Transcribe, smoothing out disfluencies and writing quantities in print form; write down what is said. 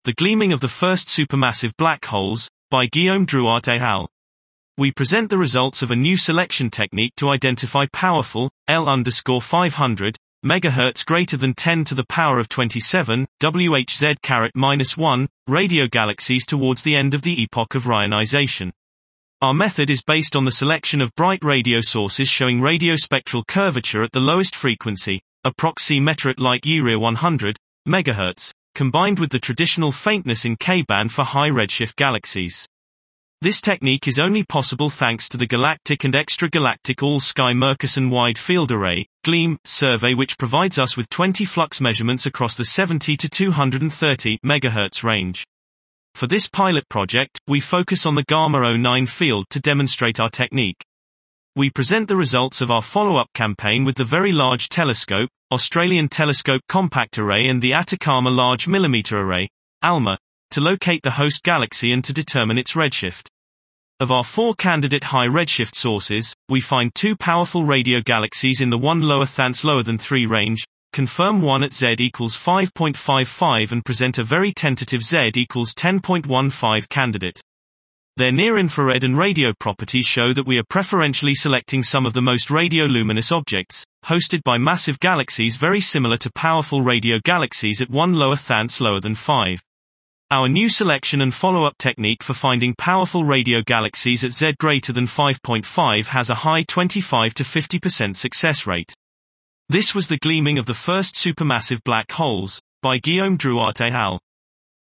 The Gleaming of the First Supermassive Black Holes, by Guillaume Drouart et al. We present the results of a new selection technique to identify powerful, L_500, MHz greater than 10 to the power of 27, WHZ-1, radio galaxies towards the end of the epoch of rayonization. Our method is based on the selection of bright radio sources showing radiospectral curvature at the lowest frequency, approximately like Urea 100 MHz, combined with the traditional faintness in K-band for high redshift galaxies. This technique is only possible thanks to the Galactic and Extragalactic All-Sky Murchison Wide Field Array (GLEAM) survey, which provides us with 20 flux measurements across the 70 to 230 MHz range. For this pilot project, we focus on the Gamma 09 field to demonstrate our technique. We present the results of our follow-up campaign with the Very Large Telescope, Australian Telescope Compact Array and the Atacama Large Millimeter Array, ALMA, to locate the host galaxy and to determine its redshift. Of our 4 candidate high redshift sources, we find 2 powerful radio galaxies in the 1 lower than 3 range, confirm 1 at Z equals 5.55 and present a very tentative Z equals 10.15 candidate. Their near-infrared and radio properties show that we are preferentially selecting some of the most radioluminous objects, hosted by massive galaxies very similar to powerful radio galaxies at 1 lower than 5. Our new selection and follow-up technique for finding powerful radio galaxies at Z greater than 5.5 has a high 25 to 50% success rate. This was the Gleaming of the First Supermassive Black Holes, by Guillaume Drouart et al.